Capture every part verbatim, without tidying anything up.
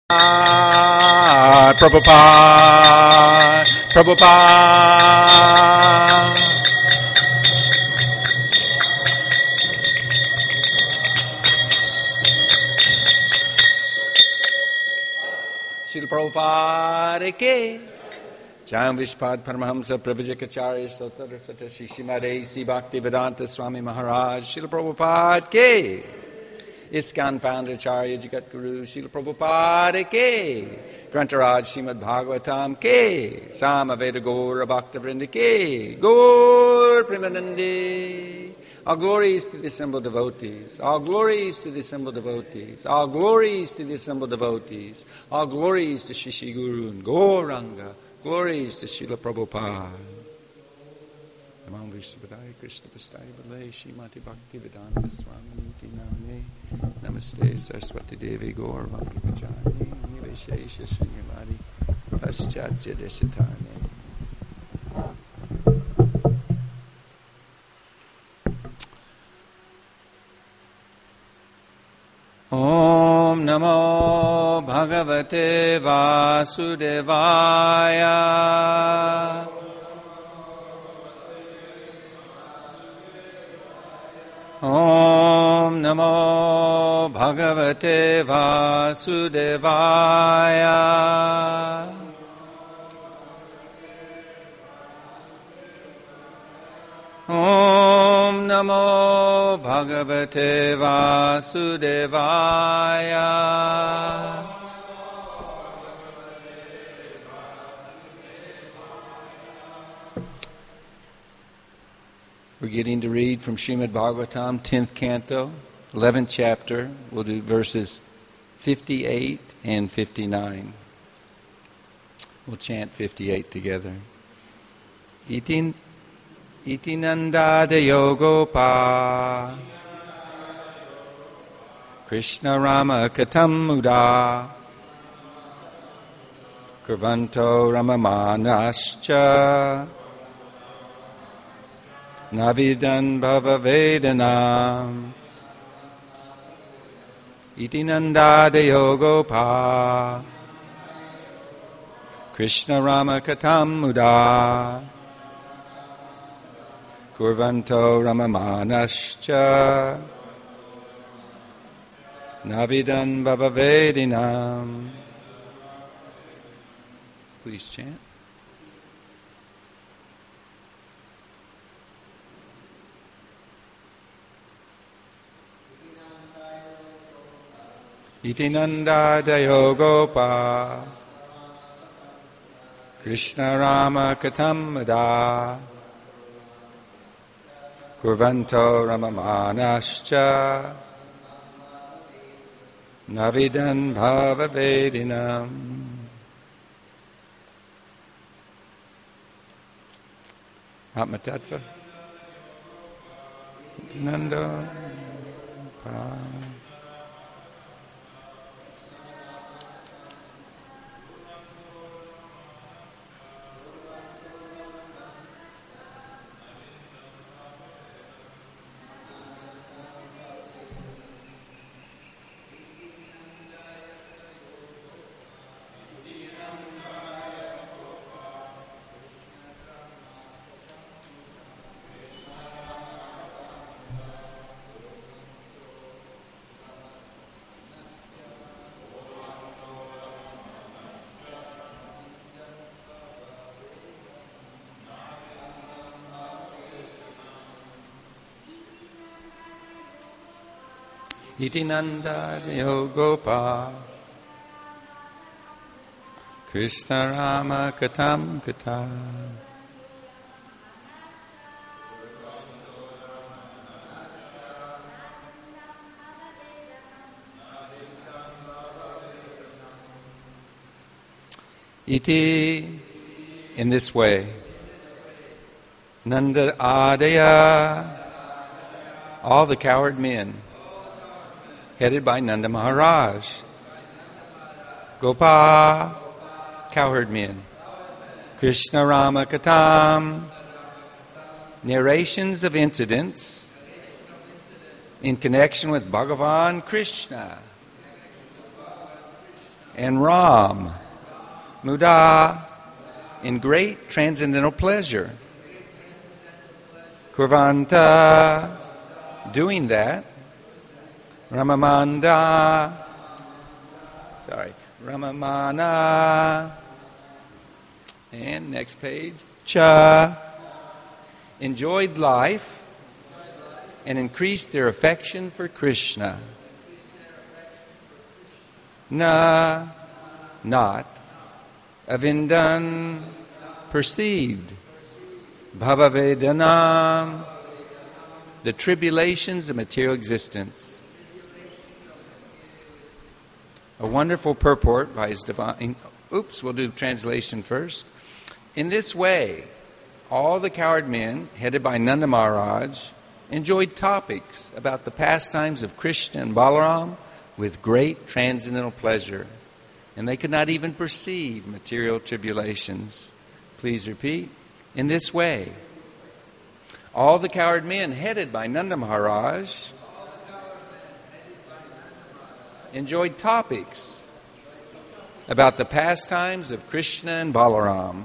Prabhupada, Prabhupada. Srila Prabhupada ke. Jayam Vishpad Paramahamsa Pravijayakacharya Sotara Sata Shishimade Si Bhakti Vedanta Swami Maharaj Srila Prabhupada ke. ISKCON founder Acharya Jagat Guru Srila Prabhupada ke. Grantaraj Srimad Bhagavatam ke. Samaveda Gaura Bhakta Vrinda ke. Gaur Premanande. All glories to the assembled devotees. All glories to the assembled devotees. All glories to the assembled devotees. All glories to Shishi Guru and Gauranga. Glories to Srila Prabhupada. Namam Vishnupadaya Krishna Pastai Balai Shrimati Bhakti Vedanta Swami Niti Namne Namaste Saraswati Devi Gaur Bhakti Vajani Niveshesha Srimati Paschatya Deshatane. Om Namo Bhagavate Vasudevaya. Om Namo Bhagavate Vasudevaya. Om Namo Bhagavate Vasudevaya. We're getting to read from Srimad Bhagavatam, tenth canto, eleventh chapter. We'll do verses fifty-eight and fifty-nine. We'll chant fifty-eight together. Itin Iti Nanda Deyo Gopa Krishna Rama Katam Muda Kurvanto Ramamanascha Navidan Bhava Vedanam Iti Nanda Deyo Gopa Krishna Rama Katam Muda Kurvanto Ramamanascha Navidan Bhavavedinam. Please chant. Iti Nanda Dayo Gopa Krishna Rama Katamada Kurvanto Ramamanascha Navidan Bhavavedinam. Atma Tattva Nanda Pa. Iti Nanda Deyo Gopa Krishna Rama Katam Kata Iti, in this way, Nanda Adaya, all the coward men, headed by Nanda Maharaj. Gopa, cowherd men. Krishna Rama Katam, narrations of incidents in connection with Bhagavan Krishna and Ram, Muda, in great transcendental pleasure. Kurvanta, doing that. Ramamanda, sorry, Ramamana, and next page, Cha, enjoyed life and increased their affection for Krishna. Na, not, avindan, perceived, bhavavedanam, the tribulations of material existence. A wonderful purport by His Divine... Oops, we'll do the translation first. In this way, all the cowherd men, headed by Nanda Maharaj, enjoyed topics about the pastimes of Krishna and Balaram with great transcendental pleasure, and they could not even perceive material tribulations. Please repeat. In this way, all the cowherd men, headed by Nanda Maharaj, enjoyed topics about the pastimes of Krishna and Balaram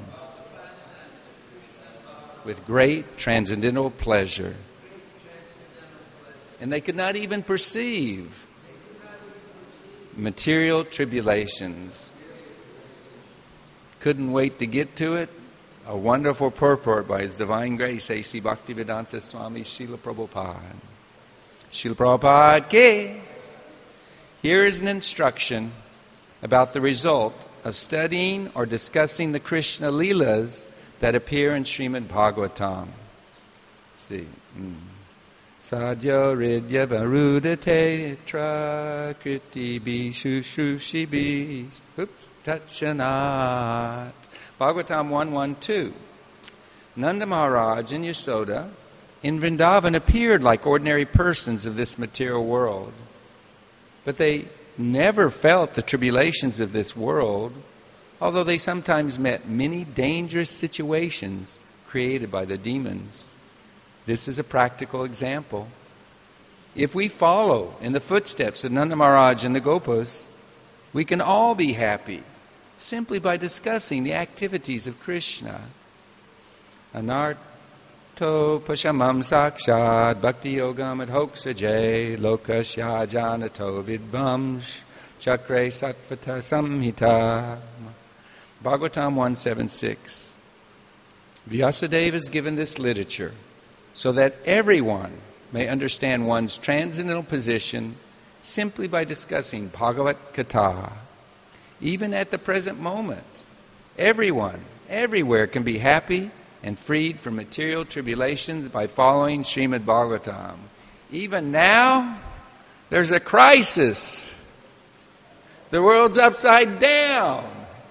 with great transcendental pleasure. And they could not even perceive material tribulations. Couldn't wait to get to it. A wonderful purport by His Divine Grace, A C Bhaktivedanta Swami Srila Prabhupada. Srila Prabhupada ke. Here is an instruction about the result of studying or discussing the Krishna Leelas that appear in Srimad Bhagavatam. Let's see. Mm. Sadhya Ridya Varudate Tra Kriti Bishushushi Bish. Oops. Tachanat. Bhagavatam one twelve. Nanda Maharaj and Yasoda in Vrindavan appeared like ordinary persons of this material world. But they never felt the tribulations of this world, although they sometimes met many dangerous situations created by the demons. This is a practical example. If we follow in the footsteps of Nanda Maharaj and the Gopas, we can all be happy simply by discussing the activities of Krishna. Anarto pashamam sakshad bhakti yogam adhoksaje lokasya janato vidvamsh chakre satvata samhita. Bhagavatam one seventy-six. Vyasadeva has given this literature so that everyone may understand one's transcendental position simply by discussing Bhagavat Katha. Even at the present moment, everyone, everywhere can be happy and freed from material tribulations by following Srimad Bhagavatam. Even now, there's a crisis. The world's upside down.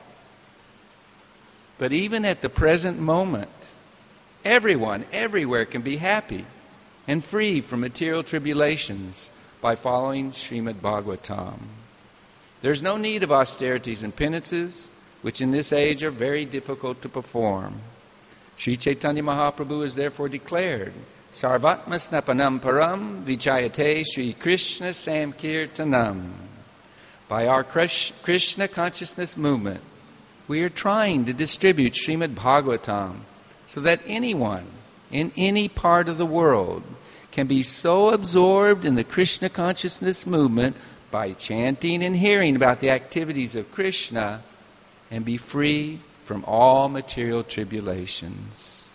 But even at the present moment, everyone, everywhere can be happy and free from material tribulations by following Srimad Bhagavatam. There's no need of austerities and penances, which in this age are very difficult to perform. Sri Chaitanya Mahaprabhu has therefore declared, Sarvatma Snapanam Param Vichayate Sri Krishna Samkirtanam. By our Krishna consciousness movement, we are trying to distribute Srimad Bhagavatam so that anyone in any part of the world can be so absorbed in the Krishna consciousness movement by chanting and hearing about the activities of Krishna and be free from all material tribulations.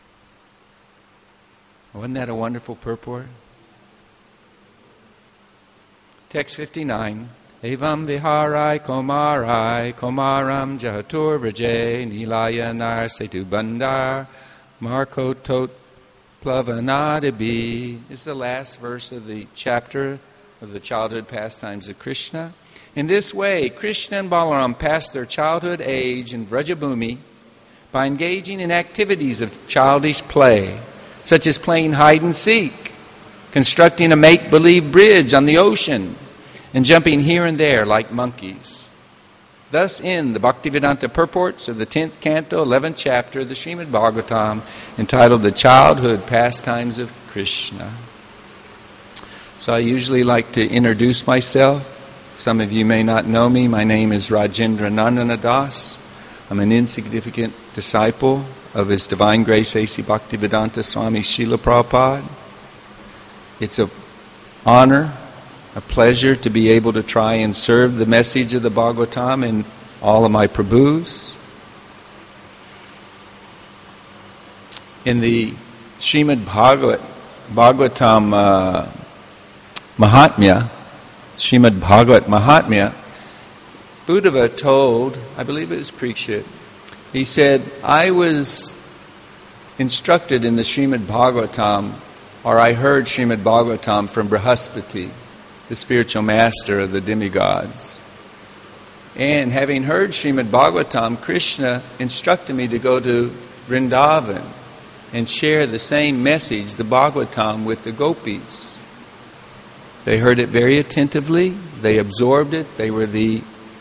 Wasn't that a wonderful purport? Text fifty-nine. Evam viharai komarai komaram jahatur vrajay nilayanar setu bandar marko tot plavanadibi. This is the last verse of the chapter of the childhood pastimes of Krishna. In this way, Krishna and Balaram passed their childhood age in Vrajabhumi by engaging in activities of childish play, such as playing hide and seek, constructing a make-believe bridge on the ocean, and jumping here and there like monkeys. Thus end the Bhaktivedanta purports of the tenth canto, eleventh chapter of the Srimad Bhagavatam, entitled The Childhood Pastimes of Krishna. So I usually like to introduce myself. Some of you may not know me. My name is Rajendra Nandana Das. I'm an insignificant disciple of His Divine Grace A C Bhaktivedanta Swami Srila Prabhupada. It's an honor, a pleasure to be able to try and serve the message of the Bhagavatam in all of my Prabhus. In the Srimad Bhagavat, Bhagavatam uh, Mahatmya, Srimad Bhagavat Mahatmya, Buddhava told, I believe it was Parikshit, he said, I was instructed in the Srimad Bhagavatam, or I heard Srimad Bhagavatam from Brihaspati, the spiritual master of the demigods. And having heard Srimad Bhagavatam, Krishna instructed me to go to Vrindavan and share the same message, the Bhagavatam, with the gopis. They heard it very attentively. They absorbed it. They were the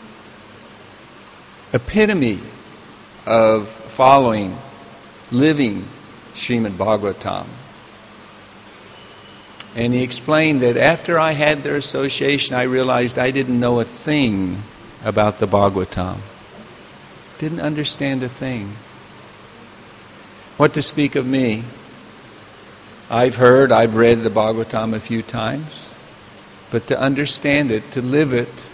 epitome of following, living Srimad Bhagavatam. And he explained that after I had their association, I realized I didn't know a thing about the Bhagavatam. Didn't understand a thing. What to speak of me? I've heard, I've read the Bhagavatam a few times, but to understand it, to live it,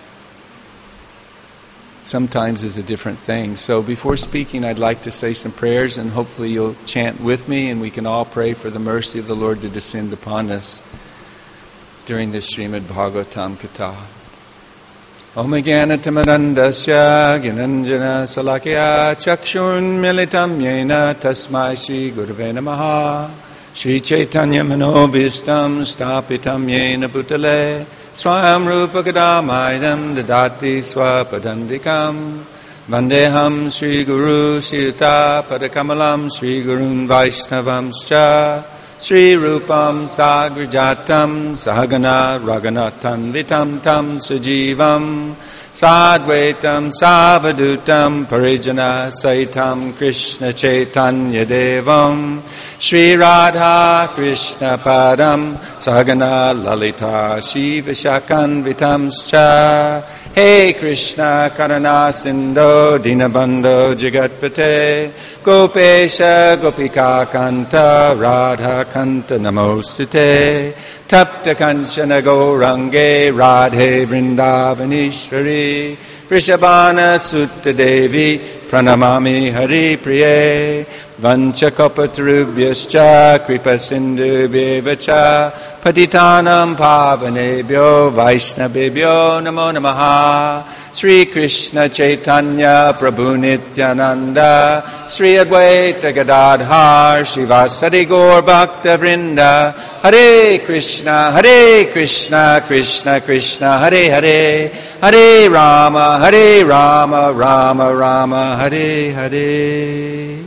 sometimes is a different thing. So before speaking, I'd like to say some prayers, and hopefully you'll chant with me, and we can all pray for the mercy of the Lord to descend upon us during this Srimad Bhagavatam Katha. Om Jnanatamandasya Gyananjana Salakya Chakshun Militam Yena Tasmai Shri Gurave Namaha Shri Chaitanya Manobhistam Stapitam Yena Bhutale Swayam Rupa Kadamaidam Dadati Swapadandikam Vandeham Shri Guru Sita Padakamalam Shri Gurun Vaishnavamscha Sri Rupam Sagrajatam Sahagana Raghunathan Vitam Tam Sajivam Sadvaitam Savadutam Parijana Saitam Krishna Chaitanya Devam Sri Radha Krishna Padam Sahagana Lalita Shiva Shakan Vitamscha Hey Krishna Karana Sindho Dinabandho Jagatpate Gopesha Gopika Kanta Radha Kanta Namostute Tapta Kanchana Gaurange Radhe Vrindavanishwari Vrishabhana Sutta Devi Pranamami Hari Priye Vanchakopatrubhyascha Kripa Sindhubhyevacha Patitanam Pavanebhyo Vaishnavebhyo Namo Namaha Sri Krishna Chaitanya Prabhu Nityananda Sri Advaita Gadadhar Srivasadi Gaur Bhakta Vrinda Hare Krishna Hare Krishna Krishna Krishna Hare Hare Hare Rama Hare Rama Rama Rama Hare Hare.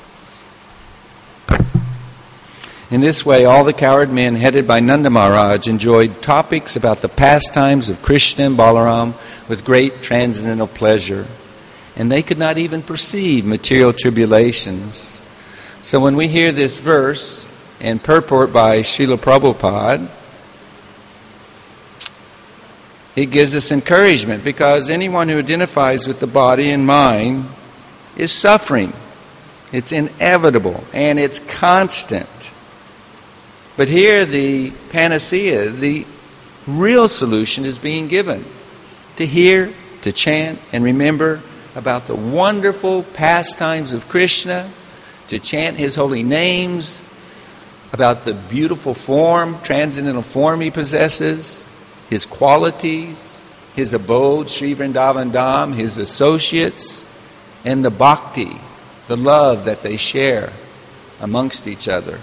In this way, all the cowherd men headed by Nanda Maharaj enjoyed topics about the pastimes of Krishna and Balaram with great transcendental pleasure. And they could not even perceive material tribulations. So when we hear this verse and purport by Srila Prabhupada, it gives us encouragement, because anyone who identifies with the body and mind is suffering. It's inevitable and it's constant. But here the panacea, the real solution is being given. To hear, to chant, and remember about the wonderful pastimes of Krishna, to chant His holy names, about the beautiful form, transcendental form He possesses, His qualities, His abode, Sri Vrindavan Dham, His associates, and the bhakti, the love that they share amongst each other.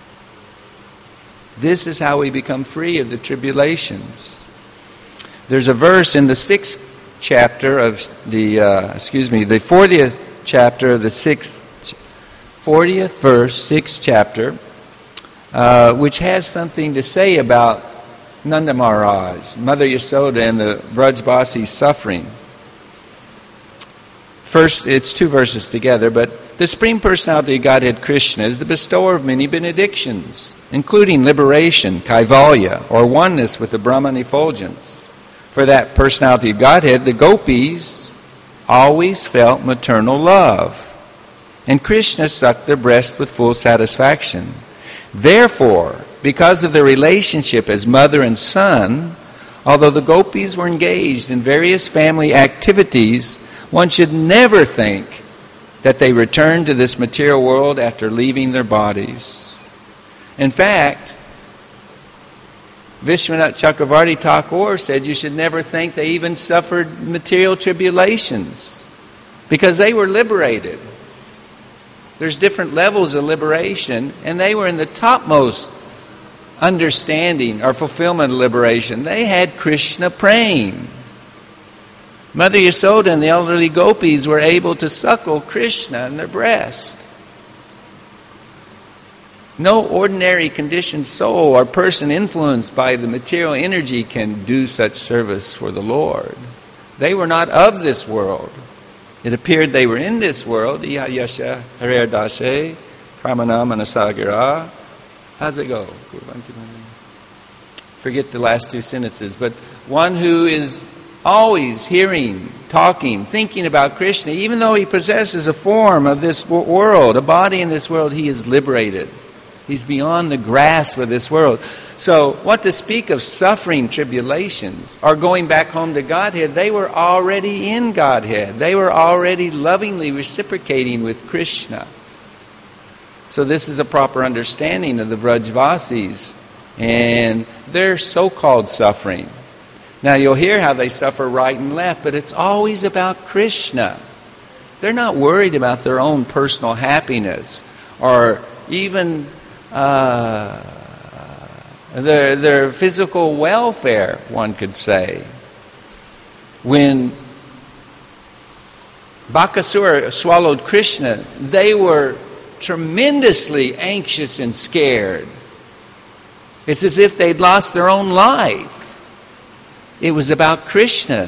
This is how we become free of the tribulations. There's a verse in the sixth chapter of the, uh, excuse me, the fortieth chapter of the sixth, fortieth verse, sixth chapter, uh, which has something to say about Nanda Maharaj, Mother Yasoda, and the Vrajbasi's suffering. First, it's two verses together, but the Supreme Personality of Godhead Krishna is the bestower of many benedictions, including liberation, kaivalya, or oneness with the Brahman effulgence, for that personality of Godhead, the gopis always felt maternal love. And Krishna sucked their breast with full satisfaction. Therefore, because of their relationship as mother and son, although the gopis were engaged in various family activities, one should never think that they returned to this material world after leaving their bodies. In fact, Vishwanath Chakravarti Thakur said you should never think they even suffered material tribulations because they were liberated. There's different levels of liberation, and they were in the topmost understanding or fulfillment of liberation. They had Krishna praying. Mother Yasoda and the elderly gopis were able to suckle Krishna in their breast. No ordinary conditioned soul or person influenced by the material energy can do such service for the Lord. They were not of this world. It appeared they were in this world. Iha yasha harer dashe karmana manasagira. How's it go? Forget the last two sentences. But one who is always hearing, talking, thinking about Krishna, even though he possesses a form of this world, a body in this world, he is liberated. He's beyond the grasp of this world. So what to speak of suffering tribulations or going back home to Godhead? They were already in Godhead. They were already lovingly reciprocating with Krishna. So this is a proper understanding of the Vrajvasis and their so-called suffering. Now you'll hear how they suffer right and left, but it's always about Krishna. They're not worried about their own personal happiness or even uh, their, their physical welfare, one could say. When Bakasura swallowed Krishna, they were tremendously anxious and scared. It's as if they'd lost their own life. It was about Krishna.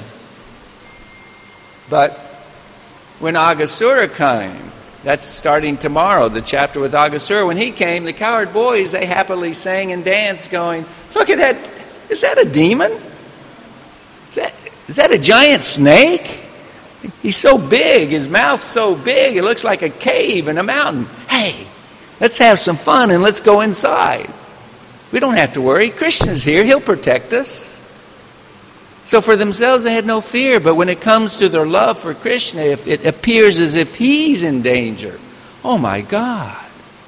But when Aghasura came, that's starting tomorrow, the chapter with Aghasura. When he came, the cowherd boys, they happily sang and danced going, look at that, is that a demon? Is that, is that a giant snake? He's so big, his mouth's so big, it looks like a cave in a mountain. Hey, let's have some fun and let's go inside. We don't have to worry. Krishna's here, he'll protect us. So for themselves, they had no fear. But when it comes to their love for Krishna, if it appears as if he's in danger, oh my God.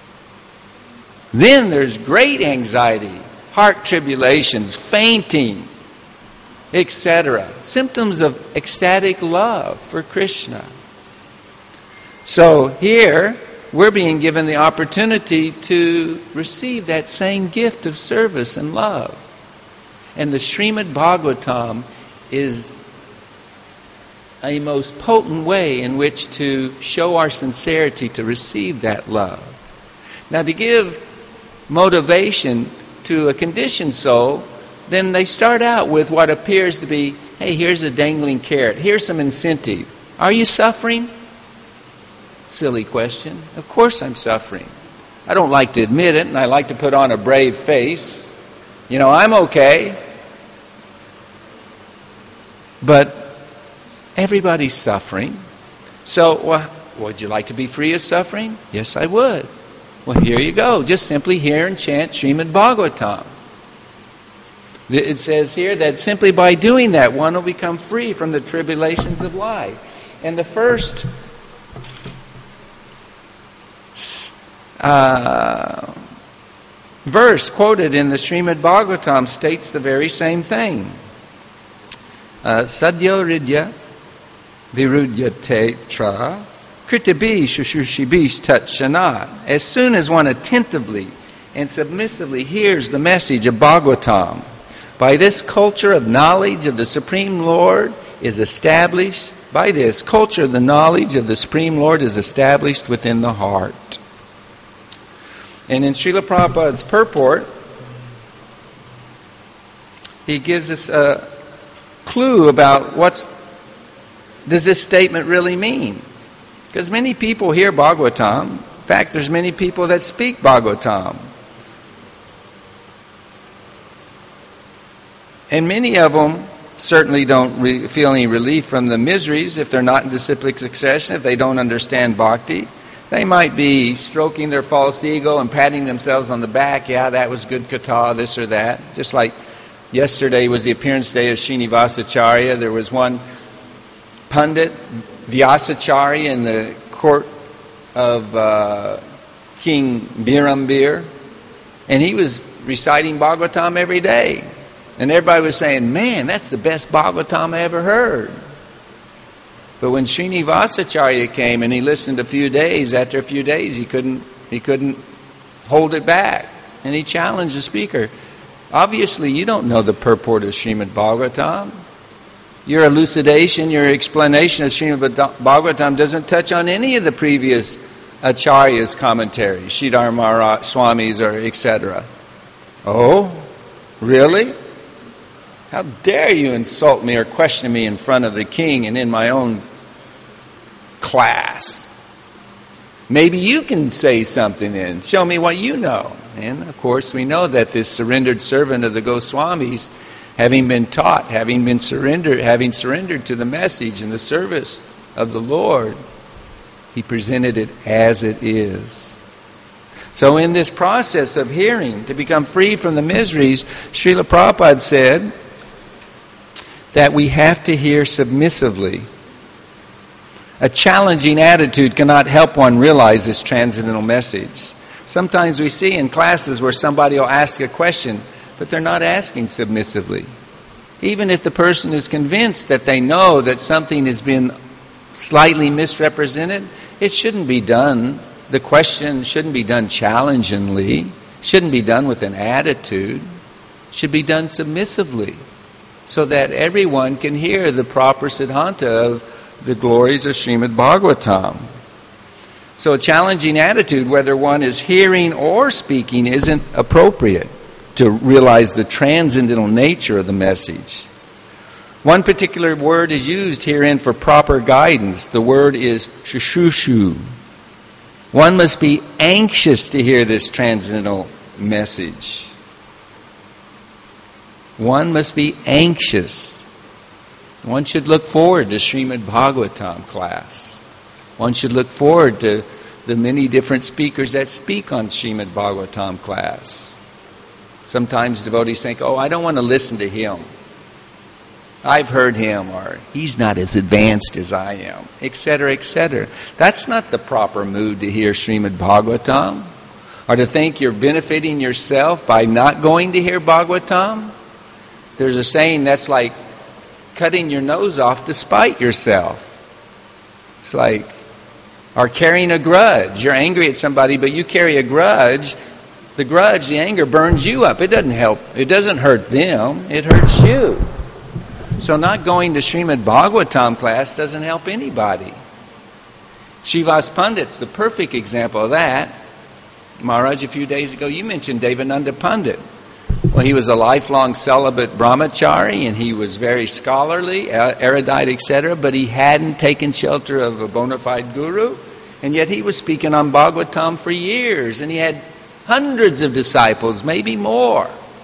Then there's great anxiety, heart tribulations, fainting, et cetera. Symptoms of ecstatic love for Krishna. So here, we're being given the opportunity to receive that same gift of service and love. And the Srimad Bhagavatam is a most potent way in which to show our sincerity to receive that love. Now, to give motivation to a conditioned soul, then they start out with what appears to be, hey, here's a dangling carrot. Here's some incentive. Are you suffering? Silly question. Of course I'm suffering. I don't like to admit it, and I like to put on a brave face. You know, I'm okay. But everybody's suffering. So, well, would you like to be free of suffering? Yes, I would. Well, here you go. Just simply hear and chant Srimad Bhagavatam. It says here that simply by doing that, one will become free from the tribulations of life. And the first uh, verse quoted in the Srimad Bhagavatam states the very same thing. Uh, Sadyo ridya virudyate tra kritibi shushushibis tatchanat. As soon as one attentively and submissively hears the message of Bhagavatam, by this culture of knowledge of the Supreme Lord is established, by this culture of the knowledge of the Supreme Lord is established within the heart. And in Srila Prabhupada's purport, he gives us a clue about what's does this statement really mean. Because many people hear Bhagavatam. In fact, there's many people that speak Bhagavatam. And many of them certainly don't re- feel any relief from the miseries if they're not in disciplic succession, if they don't understand bhakti. They might be stroking their false ego and patting themselves on the back. Yeah, that was good katha, this or that. Just like yesterday was the appearance day of Srinivasacharya. There was one Pandit, Vyasacharya, in the court of uh, King Birambir, and he was reciting Bhagavatam every day. And everybody was saying, man, that's the best Bhagavatam I ever heard. But when Srinivasacharya came and he listened a few days, after a few days he couldn't he couldn't hold it back. And he challenged the speaker. Obviously you don't know the purport of Srimad Bhagavatam. Your elucidation, your explanation of Srimad Bhagavatam doesn't touch on any of the previous Acharyas' commentaries, Sridhar Maharaj, Swamis, or et cetera. Oh, really? How dare you insult me or question me in front of the king and in my own class? Maybe you can say something then. Show me what you know. And of course we know that this surrendered servant of the Goswamis, having been taught, having been surrendered, having surrendered to the message and the service of the Lord, he presented it as it is. So in this process of hearing, to become free from the miseries, Srila Prabhupada said that we have to hear submissively. A challenging attitude cannot help one realize this transcendental message. Sometimes we see in classes where somebody will ask a question, but they're not asking submissively. Even if the person is convinced that they know that something has been slightly misrepresented, it shouldn't be done. The question shouldn't be done challengingly. Shouldn't be done with an attitude. It should be done submissively, so that everyone can hear the proper siddhanta of the glories of Srimad Bhagavatam. So a challenging attitude, whether one is hearing or speaking, isn't appropriate to realize the transcendental nature of the message. One particular word is used herein for proper guidance. The word is shushushu. One must be anxious to hear this transcendental message. One must be anxious. One should look forward to Srimad Bhagavatam class. One should look forward to the many different speakers that speak on Srimad Bhagavatam class. Sometimes devotees think, oh, I don't want to listen to him. I've heard him, or he's not as advanced as I am, et cetera, et cetera. That's not the proper mood to hear Srimad Bhagavatam, or to think you're benefiting yourself by not going to hear Bhagavatam. There's a saying that's like cutting your nose off to spite yourself. It's like, or carrying a grudge. You're angry at somebody, but you carry a grudge. The grudge, the anger burns you up. It doesn't help. It doesn't hurt them. It hurts you. So not going to Srimad Bhagavatam class doesn't help anybody. Srivas Pandit's the perfect example of that. Maharaj, a few days ago, you mentioned Devananda Pandit. Well, he was a lifelong celibate brahmachari, and he was very scholarly, erudite, et cetera, but he hadn't taken shelter of a bona fide guru, and yet he was speaking on Bhagavatam for years, and he had hundreds of disciples, maybe more,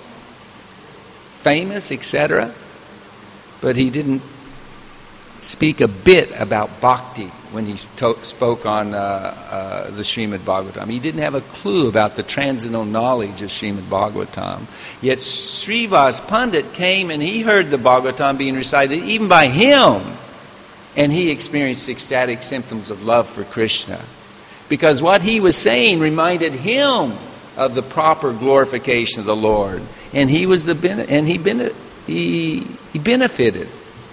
famous, et cetera. But he didn't speak a bit about bhakti when he to- spoke on uh, uh, the Srimad Bhagavatam. He didn't have a clue about the transcendental knowledge of Srimad Bhagavatam. Yet Srivas Pandit came and he heard the Bhagavatam being recited even by him, and he experienced ecstatic symptoms of love for Krishna, because what he was saying reminded him of the proper glorification of the Lord, and he was the ben- and he ben- he he benefited.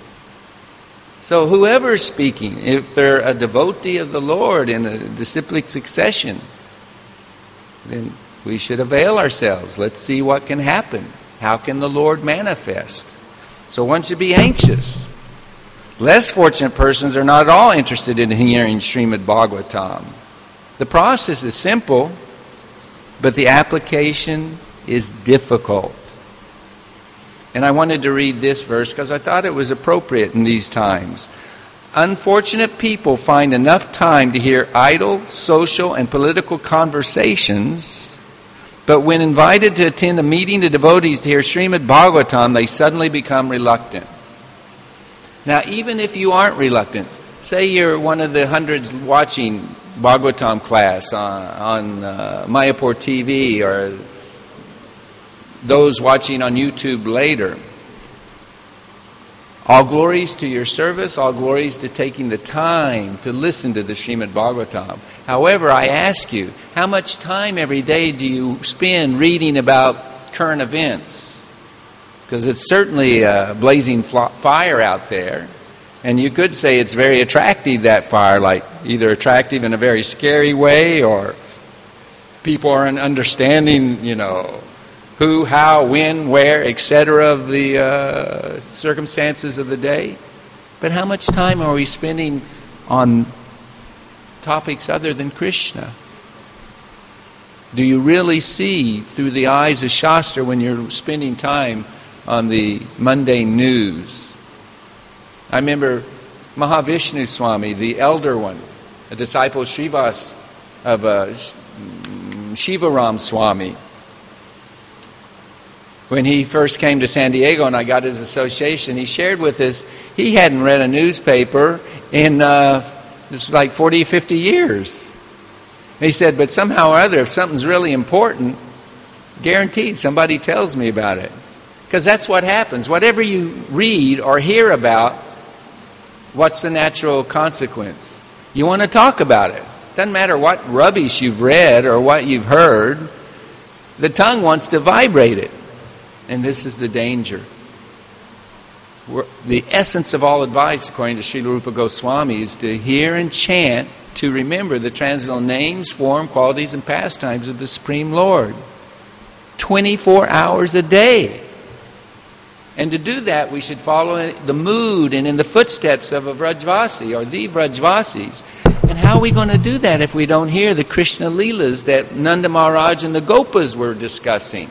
So whoever is speaking, if they're a devotee of the Lord in a disciplic succession, then we should avail ourselves. Let's see what can happen. How can the Lord manifest? So one should be anxious. Less fortunate persons are not at all interested in hearing Srimad Bhagavatam. The process is simple, but the application is difficult. And I wanted to read this verse because I thought it was appropriate in these times. Unfortunate people find enough time to hear idle, social, and political conversations, but when invited to attend a meeting of devotees to hear Srimad Bhagavatam, they suddenly become reluctant. Now, even if you aren't reluctant, say you're one of the hundreds watching Bhagavatam class on, on uh, Mayapur T V, or those watching on YouTube later. All glories to your service, all glories to taking the time to listen to the Srimad Bhagavatam. However, I ask you, how much time every day do you spend reading about current events? Because it's certainly a blazing fire out there. And you could say it's very attractive, that fire, like either attractive in a very scary way, or people aren't understanding, you know, who, how, when, where, et cetera of the uh, circumstances of the day. But how much time are we spending on topics other than Krishna? Do you really see through the eyes of Shastra when you're spending time on the mundane news? I remember Mahavishnu Swami, the elder one, a disciple of Srivas, of uh, Shivaram Swami. When he first came to San Diego and I got his association, he shared with us he hadn't read a newspaper in uh, this is like forty, fifty years. And he said, but somehow or other, if something's really important, guaranteed somebody tells me about it. Because that's what happens. Whatever you read or hear about, what's the natural consequence? You want to talk about it. Doesn't matter what rubbish you've read or what you've heard. The tongue wants to vibrate it. And this is the danger. We're, the essence of all advice, according to Srila Rupa Goswami, is to hear and chant, to remember the transcendental names, form, qualities, and pastimes of the Supreme Lord. twenty-four hours a day. And to do that, we should follow the mood and in the footsteps of a Vrajvasi, or the Vrajvasis. And how are we going to do that if we don't hear the Krishna Leelas that Nanda Maharaj and the Gopas were discussing?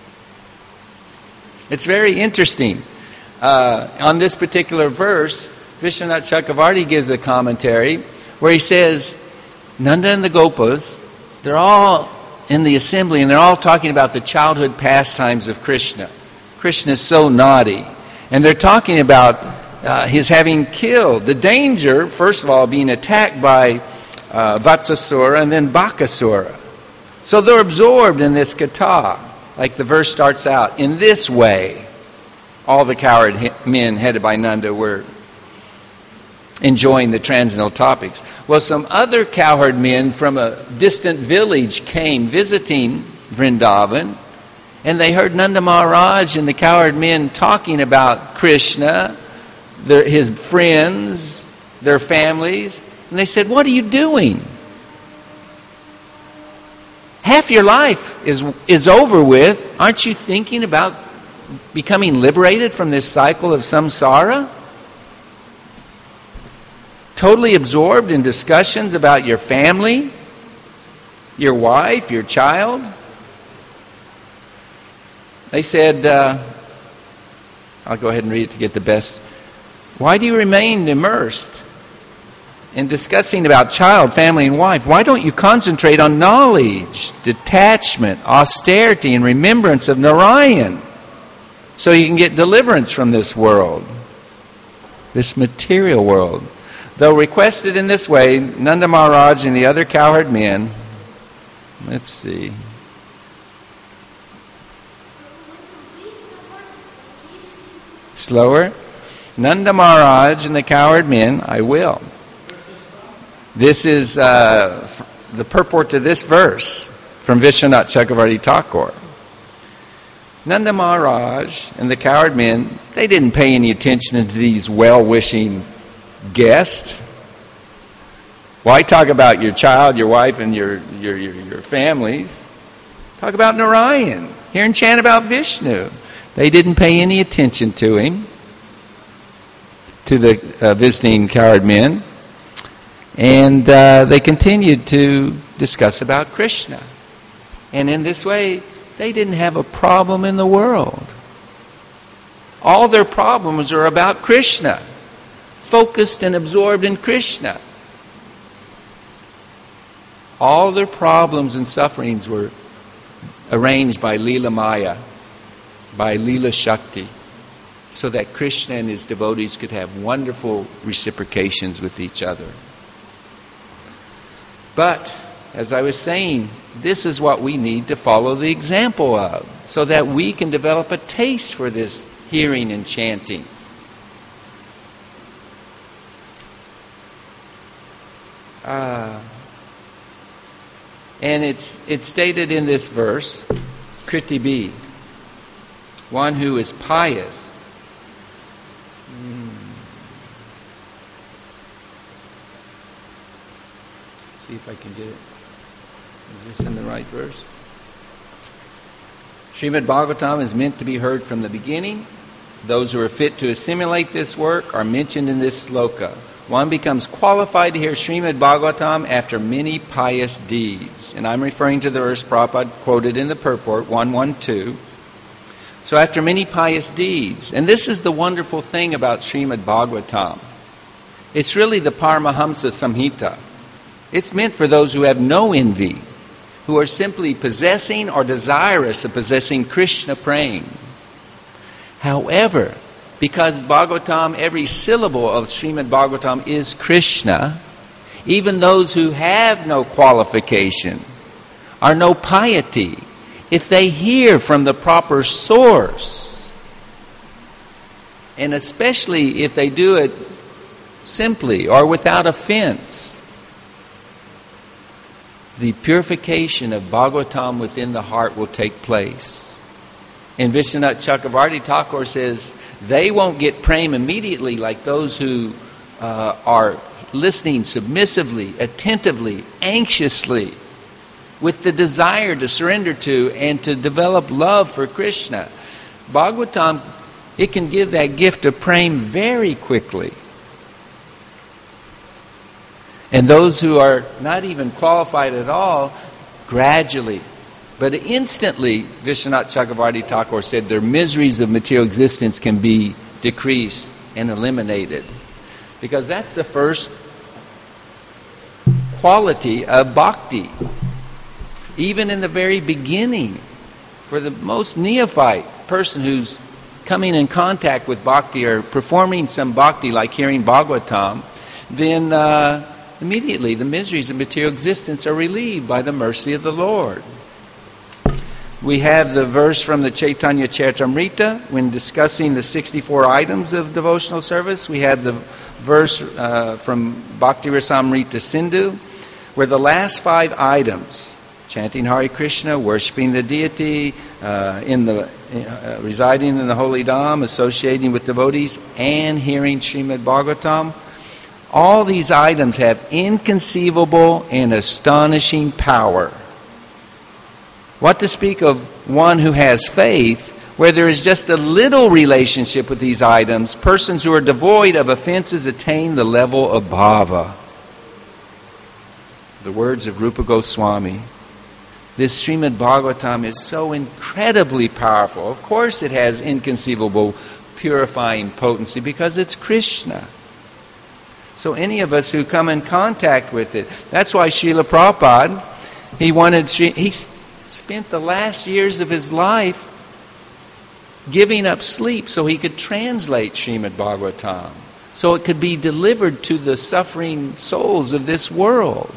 It's very interesting. Uh, on this particular verse, Vishwanath Chakravarti gives a commentary where he says, Nanda and the Gopas, they're all in the assembly and they're all talking about the childhood pastimes of Krishna. Krishna is so naughty. And they're talking about uh, his having killed. The danger, first of all, being attacked by uh, Vatsasura and then Bakasura. So they're absorbed in this katha. Like the verse starts out, in this way, all the coward men headed by Nanda were enjoying the transcendental topics. Well, some other cowherd men from a distant village came visiting Vrindavan, and they heard Nanda Maharaj and the cowherd men talking about Krishna, their, his friends, their families, and they said, what are you doing? Half your life is is over with. Aren't you thinking about becoming liberated from this cycle of samsara? Totally absorbed in discussions about your family, your wife, your child. They said, uh, I'll go ahead and read it to get the best. Why do you remain immersed in discussing about child, family, and wife? Why don't you concentrate on knowledge, detachment, austerity, and remembrance of Narayan so you can get deliverance from this world, this material world? Though requested in this way, Nanda Maharaj and the other cowherd men, let's see. Slower. Nanda Maharaj and the cowherd men, I will. This is uh, the purport to this verse from Vishwanath Chakravarti Thakur. Nanda Maharaj and the cowherd men, they didn't pay any attention to these well-wishing guests. Why talk about your child, your wife, and your, your, your, your families? Talk about Narayan. Hear and chant about Vishnu. They didn't pay any attention to him, to the uh, visiting cowherd men. And uh, they continued to discuss about Krishna. And in this way, they didn't have a problem in the world. All their problems are about Krishna, focused and absorbed in Krishna. All their problems and sufferings were arranged by Leela Maya, by Leela Shakti. so that Krishna and his devotees could have wonderful reciprocations with each other. But, as I was saying, this is what we need to follow the example of, so that we can develop a taste for this hearing and chanting. Uh, and it's it's stated in this verse, Kriti B, one who is pious. Hmm. See if I can get it. Is this in the right verse? Srimad Bhagavatam is meant to be heard from the beginning. Those who are fit to assimilate this work are mentioned in this sloka. One becomes qualified to hear Srimad Bhagavatam after many pious deeds. And I'm referring to the verse Prabhupada quoted in the purport, one twelve. So after many pious deeds. And this is the wonderful thing about Srimad Bhagavatam. It's really the Paramahamsa Samhita. It's meant for those who have no envy, who are simply possessing or desirous of possessing Krishna praying. However, because Bhagavatam, every syllable of Srimad Bhagavatam is Krishna, even those who have no qualification or no piety, if they hear from the proper source, and especially if they do it simply or without offense, the purification of Bhagavatam within the heart will take place. And Vishwanath Chakravarti Thakur says, they won't get prema immediately like those who uh, are listening submissively, attentively, anxiously, with the desire to surrender to and to develop love for Krishna. Bhagavatam, it can give that gift of prema very quickly. And those who are not even qualified at all, gradually. But instantly, Vishwanath Chakravarti Thakur said, their miseries of material existence can be decreased and eliminated. Because that's the first quality of bhakti. Even in the very beginning, for the most neophyte person who's coming in contact with bhakti or performing some bhakti like hearing Bhagavatam, then uh, immediately the miseries of material existence are relieved by the mercy of the Lord. We have the verse from the Chaitanya Charitamrita when discussing the sixty-four items of devotional service. We have the verse uh, from Bhakti Rasamrita Sindhu, where the last five items, chanting Hare Krishna, worshipping the deity, uh, in the uh, residing in the holy dham, associating with devotees, and hearing Srimad Bhagavatam, all these items have inconceivable and astonishing power. What to speak of one who has faith, where there is just a little relationship with these items? Persons who are devoid of offenses attain the level of bhava. The words of Rupa Goswami. This Srimad Bhagavatam is so incredibly powerful. Of course it has inconceivable purifying potency because it's Krishna. So any of us who come in contact with it, that's why Srila Prabhupada, he wanted, he spent the last years of his life giving up sleep so he could translate Srimad Bhagavatam, so it could be delivered to the suffering souls of this world.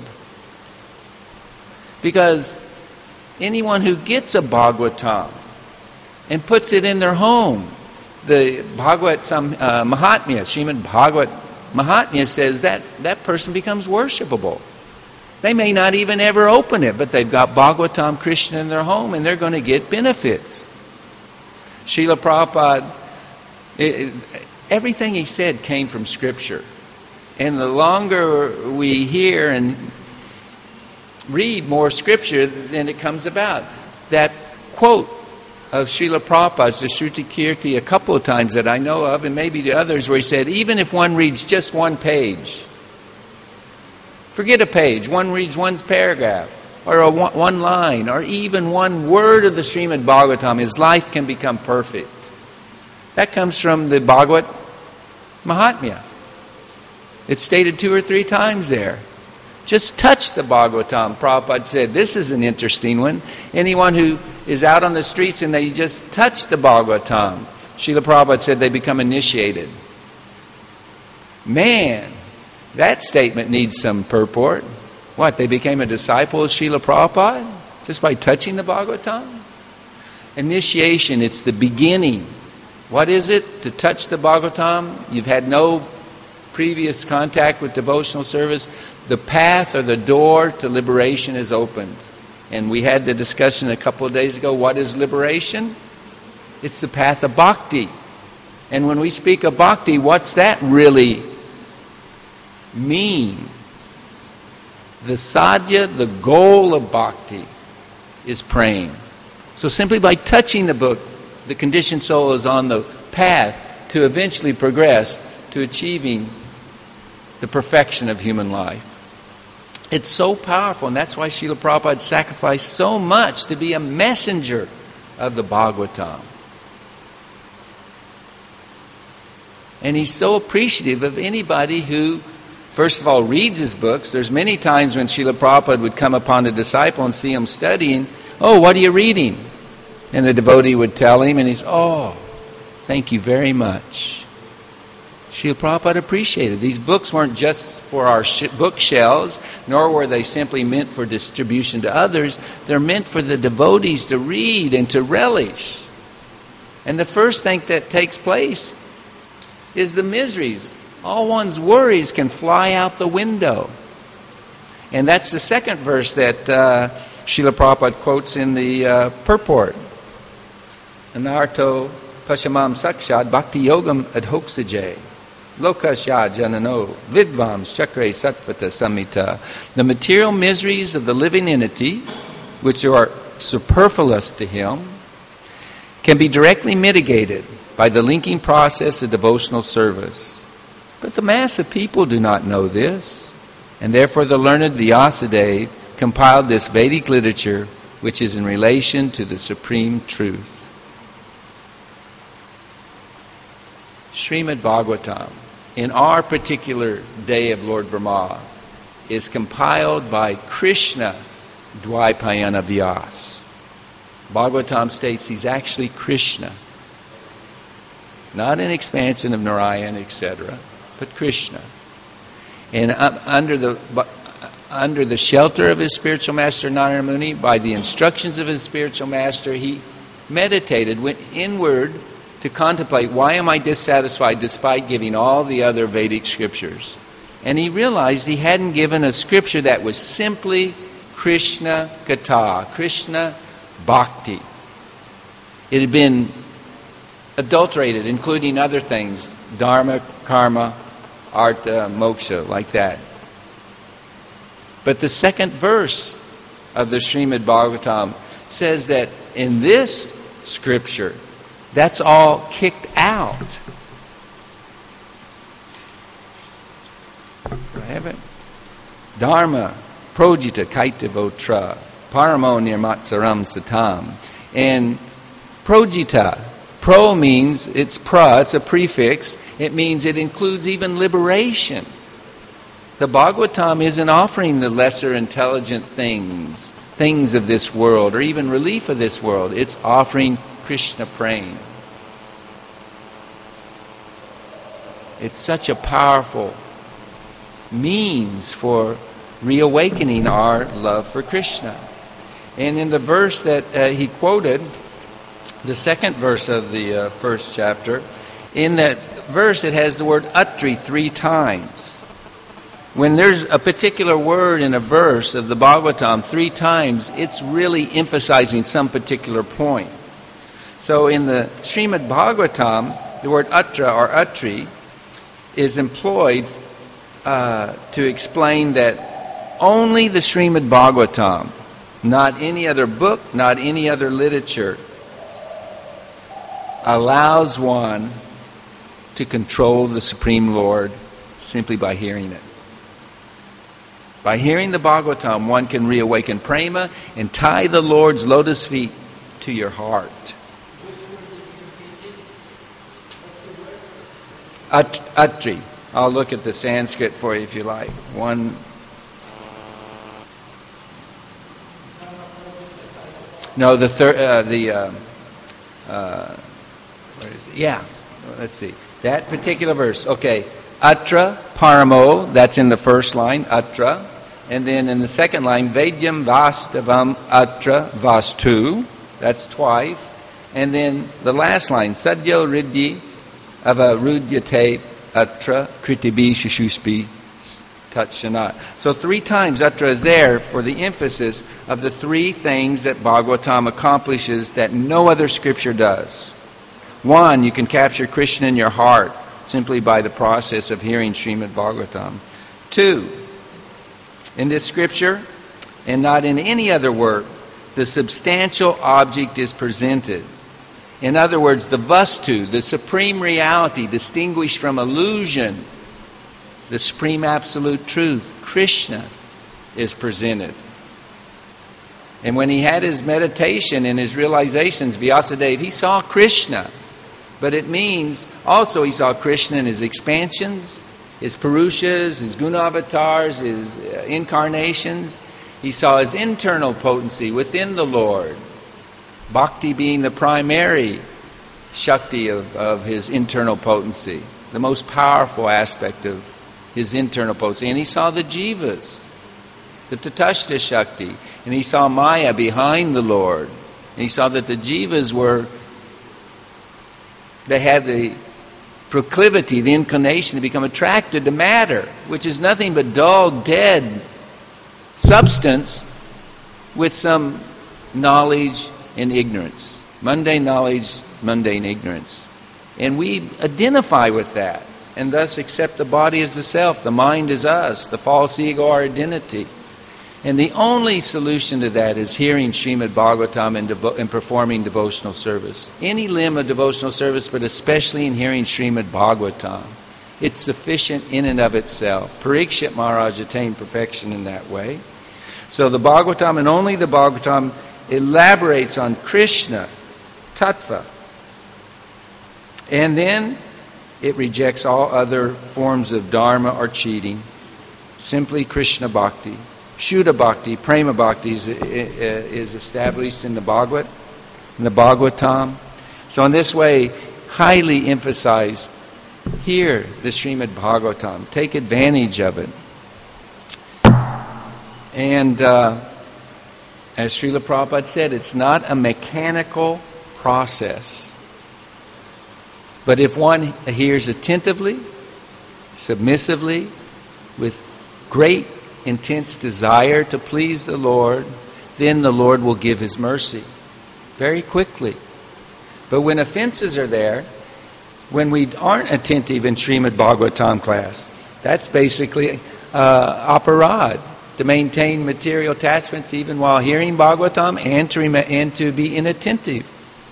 Because anyone who gets a Bhagavatam and puts it in their home, the Bhagavad Sam, uh, Mahatmya, Srimad Bhagavad Mahatmya says that that person becomes worshipable. They may not even ever open it, but they've got Bhagavatam Krishna in their home and they're going to get benefits. Srila Prabhupada, it, everything he said came from Scripture. And the longer we hear and read more Scripture, then it comes about. That quote of Srila Prabhupada's, the Shruti Kirti, a couple of times that I know of, and maybe the others, where he said, even if one reads just one page, forget a page, one reads one paragraph, or a one, one line, or even one word of the Srimad Bhagavatam, his life can become perfect. That comes from the Bhagavad Mahatmya. It's stated two or three times there. Just touch the Bhagavatam. Prabhupada said, this is an interesting one. Anyone who is out on the streets and they just touch the Bhagavatam, Srila Prabhupada said they become initiated. Man, that statement needs some purport. What, they became a disciple of Srila Prabhupada just by touching the Bhagavatam? Initiation, it's the beginning. What is it to touch the Bhagavatam? You've had no previous contact with devotional service. The path or the door to liberation is opened. And we had the discussion a couple of days ago. What is liberation? It's the path of bhakti. And when we speak of bhakti, what's that really mean? The sadhya, the goal of bhakti, is praying. So simply by touching the book, the conditioned soul is on the path to eventually progress to achieving the perfection of human life. It's so powerful, and that's why Srila Prabhupada sacrificed so much to be a messenger of the Bhagavatam. And he's so appreciative of anybody who, first of all, reads his books. There's many times when Srila Prabhupada would come upon a disciple and see him studying. Oh, what are you reading? And the devotee would tell him, and he's, oh, thank you very much. Srila Prabhupada appreciated. These books weren't just for our sh- bookshelves, nor were they simply meant for distribution to others. They're meant for the devotees to read and to relish. And the first thing that takes place is the miseries. All one's worries can fly out the window. And that's the second verse that uh, Srila Prabhupada quotes in the uh, purport. Anarto pashamam sakshad bhakti yogam adhoksaje. Lokasya janano vidvams chakre satvata samhita. The material miseries of the living entity, which are superfluous to him, can be directly mitigated by the linking process of devotional service. But the mass of people do not know this, and therefore the learned Vyasadeva compiled this Vedic literature, which is in relation to the supreme truth. Srimad Bhagavatam, in our particular day of Lord Brahma, is compiled by Krishna Dvaipayana Vyas. Bhagavatam states he's actually Krishna. Not an expansion of Narayan, et cetera, but Krishna. And uh, under the uh, under the shelter of his spiritual master Narayana Muni, by the instructions of his spiritual master, he meditated, went inward to contemplate, why am I dissatisfied despite giving all the other Vedic scriptures? And he realized he hadn't given a scripture that was simply Krishna Katha, Krishna Bhakti. It had been adulterated, including other things, dharma, karma, artha, moksha, like that. But the second verse of the Srimad Bhagavatam says that in this scripture, that's all kicked out. I have it. Dharma, projita kaitavotra, paramo nirmatsaram satam. And projita, pro means it's pra, it's a prefix. It means it includes even liberation. The Bhagavatam isn't offering the lesser intelligent things, things of this world, or even relief of this world. It's offering Krishna praying. It's such a powerful means for reawakening our love for Krishna. And in the verse that uh, he quoted, the second verse of the uh, first chapter, in that verse it has the word Atri three times. When there's a particular word in a verse of the Bhagavatam three times, it's really emphasizing some particular point. So in the Srimad Bhagavatam, the word Atra or Atri is employed uh, to explain that only the Srimad Bhagavatam, not any other book, not any other literature, allows one to control the Supreme Lord simply by hearing it. By hearing the Bhagavatam, one can reawaken prema and tie the Lord's lotus feet to your heart. At, atri. I'll look at the Sanskrit for you if you like. One. No, the third. Uh, the uh, uh, Where is it? Yeah. Let's see. That particular verse. Okay. Atra paramo. That's in the first line. Atra. And then in the second line, Vedyam vastavam atra vastu. That's twice. And then the last line, Sadyo riddhi avarudyate atra kritibi shushuspi tatshanat. So three times atra is there for the emphasis of the three things that Bhagavatam accomplishes that no other scripture does. One, you can capture Krishna in your heart simply by the process of hearing Srimad Bhagavatam. Two, in this scripture, and not in any other work, the substantial object is presented. In other words, the vastu, the supreme reality distinguished from illusion, the supreme absolute truth, Krishna, is presented. And when he had his meditation and his realizations, Vyasadeva, he saw Krishna. But it means also he saw Krishna in his expansions, his Purushas, his Gunavatars, his incarnations. He saw his internal potency within the Lord. Bhakti being the primary Shakti of, of his internal potency, the most powerful aspect of his internal potency. And he saw the Jivas, the Tatashta Shakti. And he saw Maya behind the Lord. And he saw that the Jivas were, they had the proclivity, the inclination to become attracted to matter, which is nothing but dull, dead substance with some knowledge and ignorance. Mundane knowledge, mundane ignorance. And we identify with that, and thus accept the body as the self, the mind as us, the false ego our identity. And the only solution to that is hearing Srimad Bhagavatam and, devo- and performing devotional service. Any limb of devotional service, but especially in hearing Srimad Bhagavatam. It's sufficient in and of itself. Parikshit Maharaj attained perfection in that way. So the Bhagavatam, and only the Bhagavatam, elaborates on Krishna, Tattva. And then it rejects all other forms of dharma or cheating. Simply Krishna Bhakti. Shuddha Bhakti, Prema Bhakti is, is established in the Bhagavad, in the Bhagavatam. So in this way, highly emphasized, hear the Srimad Bhagavatam. Take advantage of it. And uh, as Srila Prabhupada said, it's not a mechanical process. But if one hears attentively, submissively, with great intense desire to please the Lord, then the Lord will give His mercy very quickly. But when offenses are there, when we aren't attentive in Srimad Bhagavatam class, that's basically uh, aparad, to maintain material attachments even while hearing Bhagavatam, and to, rem- and to be inattentive.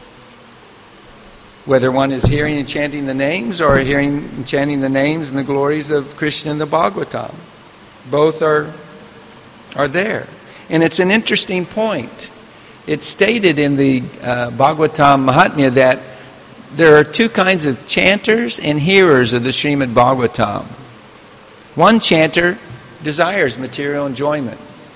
Whether one is hearing and chanting the names, or hearing and chanting the names and the glories of Krishna in the Bhagavatam. Both are are there. And it's an interesting point. It's stated in the uh, Bhagavatam Mahatmya that there are two kinds of chanters and hearers of the Srimad Bhagavatam. One chanter desires material enjoyment.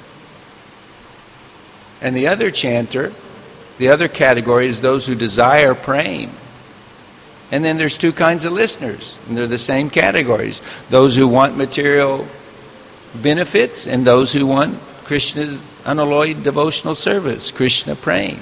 And the other chanter, the other category, is those who desire prema. And then there's two kinds of listeners, and they're the same categories. Those who want material benefits, and those who want Krishna's unalloyed devotional service, Krishna prema.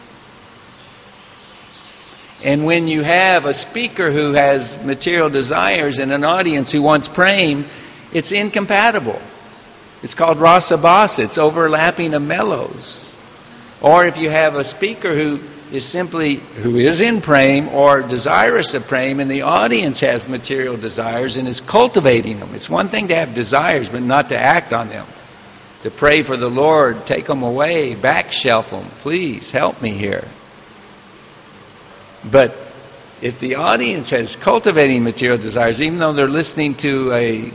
And when you have a speaker who has material desires and an audience who wants prema, it's incompatible. It's called rasabhasa. It's overlapping of mellows. Or if you have a speaker who is simply, who is in prema or desirous of prema, and the audience has material desires and is cultivating them. It's one thing to have desires, but not to act on them. To pray for the Lord, take them away, back shelf them. Please help me here. But if the audience has cultivating material desires, even though they're listening to a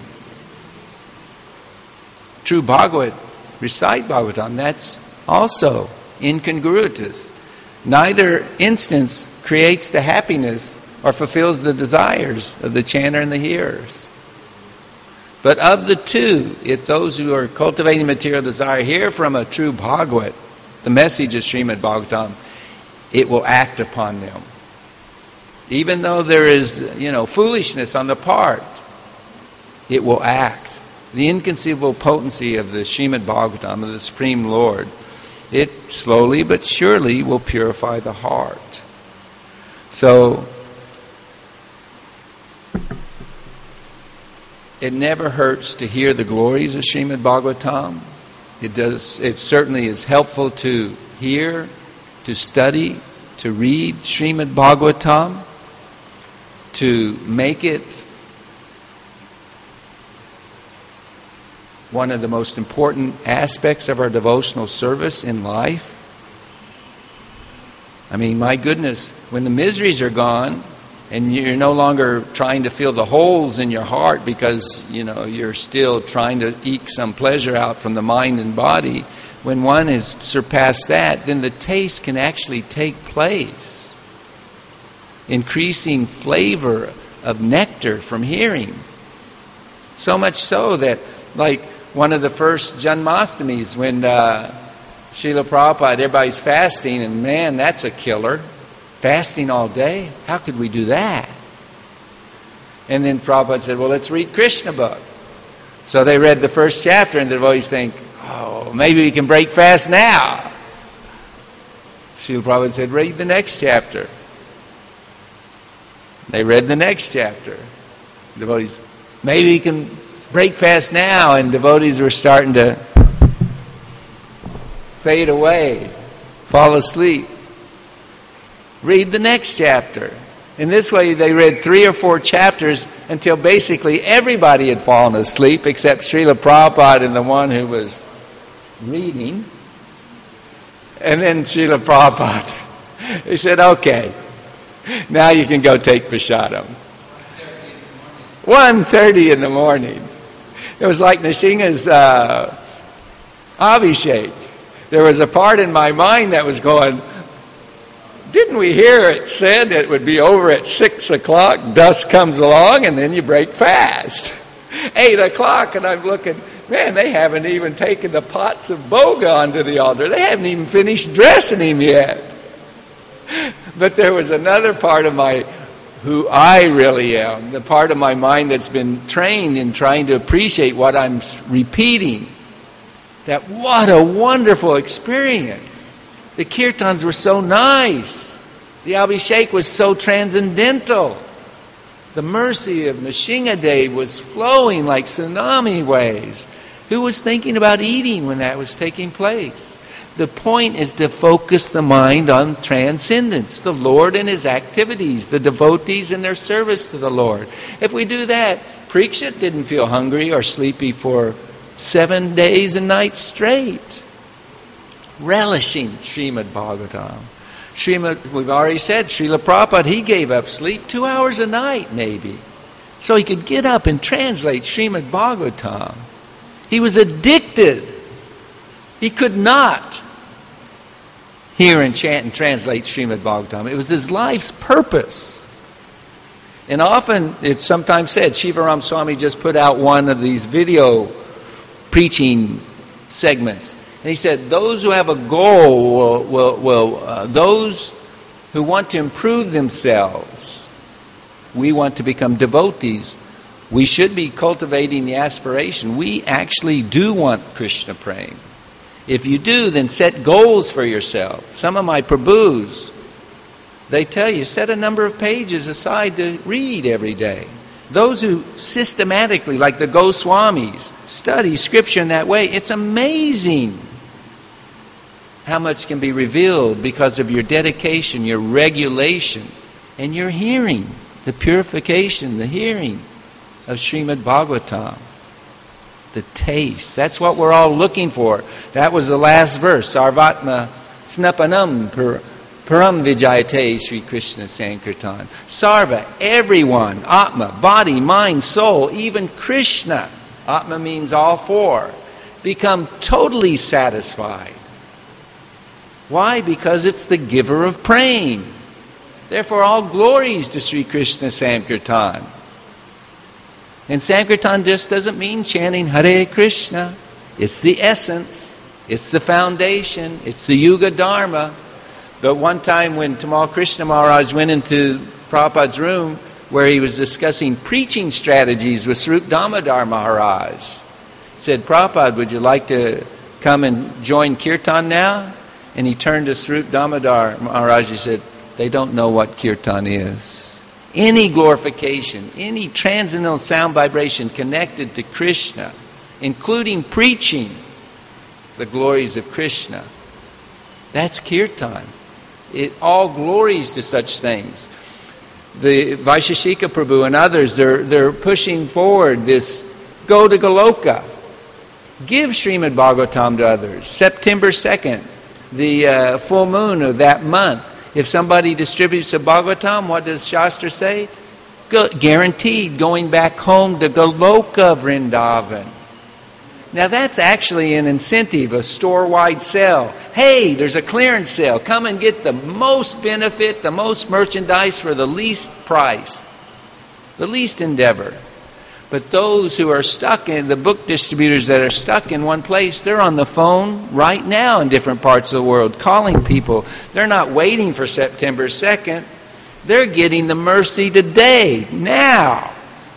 true Bhagavad recite Bhagavatam, that's also incongruous. Neither instance creates the happiness or fulfills the desires of the chanter and the hearers. But of the two, if those who are cultivating material desire hear from a true Bhagavat, the message of Srimad Bhagavatam, it will act upon them. Even though there is, you know, foolishness on the part, it will act. The inconceivable potency of the Srimad Bhagavatam, of the Supreme Lord, it slowly but surely will purify the heart. So, it never hurts to hear the glories of Srimad Bhagavatam. It does. It certainly is helpful to hear, to study, to read Srimad Bhagavatam, to make it one of the most important aspects of our devotional service in life. I mean, my goodness, when the miseries are gone and you're no longer trying to fill the holes in your heart because, you know, you're still trying to eke some pleasure out from the mind and body, when one has surpassed that, then the taste can actually take place. Increasing flavor of nectar from hearing. So much so that, like, one of the first Janmastamis, when uh, Srila Prabhupada, everybody's fasting, and man, that's a killer. Fasting all day? How could we do that? And then Prabhupada said, well, let's read Krishna book. So they read the first chapter, and the devotees think, oh, maybe we can break fast now. Srila Prabhupada said, read the next chapter. They read the next chapter. Devotees, maybe we can break fast now, and devotees were starting to fade away, fall asleep. Read the next chapter. In this way, they read three or four chapters until basically everybody had fallen asleep except Srila Prabhupada and the one who was reading. And then Srila Prabhupada, he said, okay, now you can go take prasadam. one thirty in the morning. It was like Nrsinga's uh, Abhishek. There was a part in my mind that was going, didn't we hear it said it would be over at six o'clock, dusk comes along, and then you break fast. Eight o'clock, and I'm looking, man, they haven't even taken the pots of boga onto the altar. They haven't even finished dressing him yet. But there was another part of my, who I really am, the part of my mind that's been trained in trying to appreciate what I'm repeating. That what a wonderful experience. The kirtans were so nice. The Abhishek was so transcendental. The mercy of Nrsingadev was flowing like tsunami waves. Who was thinking about eating when that was taking place? The point is to focus the mind on transcendence, the Lord and His activities, the devotees and their service to the Lord. If we do that, Parikshit didn't feel hungry or sleepy for seven days and nights straight. Relishing Srimad Bhagavatam. Srimad, we've already said, Srila Prabhupada, he gave up sleep two hours a night maybe, so he could get up and translate Srimad Bhagavatam. He was addicted. He could not hear and chant and translate Srimad Bhagavatam. It was his life's purpose. And often, it's sometimes said, Shivaram Swami just put out one of these video preaching segments. And he said, those who have a goal, will, will, will uh, those who want to improve themselves, we want to become devotees, we should be cultivating the aspiration. We actually do want Krishna Prem. If you do, then set goals for yourself. Some of my Prabhus, they tell you, set a number of pages aside to read every day. Those who systematically, like the Goswamis, study Scripture in that way, it's amazing how much can be revealed because of your dedication, your regulation, and your hearing, the purification, the hearing of Srimad Bhagavatam. The taste. That's what we're all looking for. That was the last verse. Sarvatma snapanam param vijayate Sri Krishna Sankirtan. Sarva, everyone, Atma, body, mind, soul, even Krishna. Atma means all four. Become totally satisfied. Why? Because it's the giver of prem. Therefore, all glories to Sri Krishna Sankirtan. And Sankirtan just doesn't mean chanting Hare Krishna. It's the essence. It's the foundation. It's the Yuga Dharma. But one time when Tamal Krishna Maharaj went into Prabhupada's room where he was discussing preaching strategies with Swarup Damodar Maharaj. He said, Prabhupada, would you like to come and join Kirtan now? And he turned to Swarup Damodar Maharaj and said, they don't know what Kirtan is. Any glorification, any transcendental sound vibration connected to Krishna, including preaching the glories of Krishna, that's Kirtan. It all glories to such things. The Vaisheshika Prabhu and others, they're, they're pushing forward this, go to Goloka. Give Srimad Bhagavatam to others. September second, the uh, full moon of that month. If somebody distributes a Bhagavatam, what does Shastra say? Go, guaranteed going back home to Goloka Vrindavan. Now that's actually an incentive, a store-wide sale. Hey, there's a clearance sale. Come and get the most benefit, the most merchandise for the least price, the least endeavor. But those who are stuck in, the book distributors that are stuck in one place, they're on the phone right now in different parts of the world calling people. They're not waiting for September second. They're getting the mercy today, now.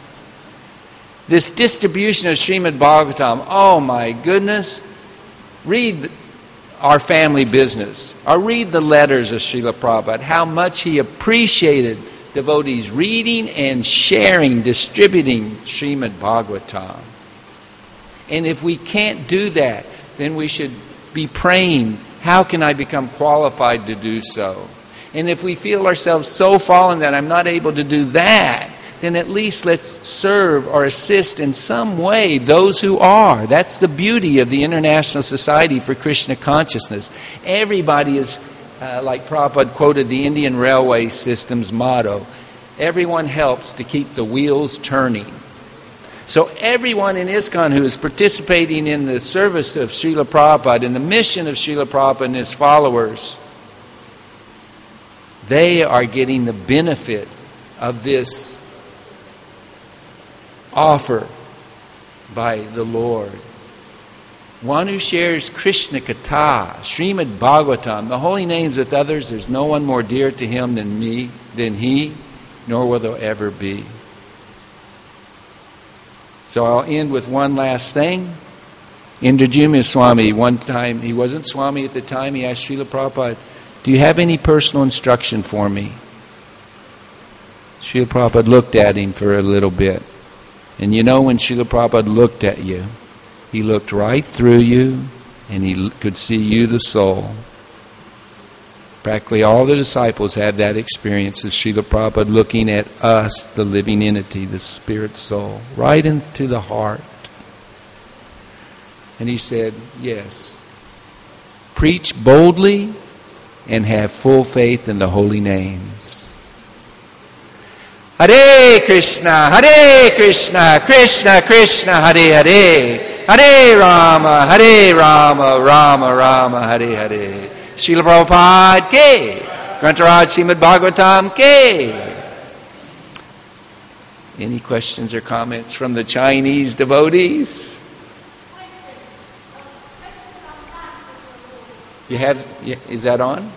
This distribution of Srimad Bhagavatam, oh my goodness. Read Our Family Business, or read the letters of Srila Prabhupada, how much he appreciated devotees reading and sharing, distributing Srimad Bhagavatam. And if we can't do that, then we should be praying, how can I become qualified to do so? And if we feel ourselves so fallen that I'm not able to do that, then at least let's serve or assist in some way those who are. That's the beauty of the International Society for Krishna Consciousness. Everybody is, uh, like Prabhupada quoted the Indian Railway System's motto, everyone helps to keep the wheels turning. So everyone in ISKCON who is participating in the service of Srila Prabhupada, in the mission of Srila Prabhupada and his followers, they are getting the benefit of this offer by the Lord. One who shares Krishna Katha, Srimad Bhagavatam, the holy names with others, there's no one more dear to him than me, than he, nor will there ever be. So I'll end with one last thing. Indrajumna Swami, one time, he wasn't Swami at the time, he asked Srila Prabhupada, do you have any personal instruction for me? Srila Prabhupada looked at him for a little bit. And you know, when Srila Prabhupada looked at you, he looked right through you and he could see you, the soul. Practically all the disciples had that experience of Srila Prabhupada looking at us, the living entity, the spirit soul, right into the heart. And he said, yes, preach boldly and have full faith in the holy names. Hare Krishna, Hare Krishna, Krishna Krishna, Hare Hare, Hare Rama, Hare Rama, Rama Rama, Hare Hare. Srila Prabhupada ke, Grantaraj Srimad Bhagavatam ke. Any questions or comments from the Chinese devotees? You have, is that on?